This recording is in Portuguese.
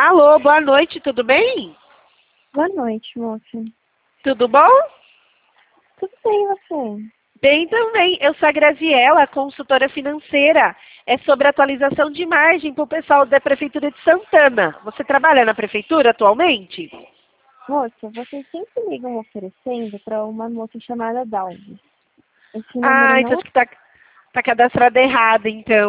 Alô, boa noite, tudo bem? Boa noite, moça. Tudo bom? Tudo bem, e você? Bem também. Eu sou a Graziela, consultora financeira. É sobre atualização de margem para o pessoal da Prefeitura de Santana. Você trabalha na Prefeitura atualmente? Moça, vocês sempre ligam oferecendo para uma moça chamada Dalvi. Esse número Ah, não então é... acho que tá cadastrada errada, então.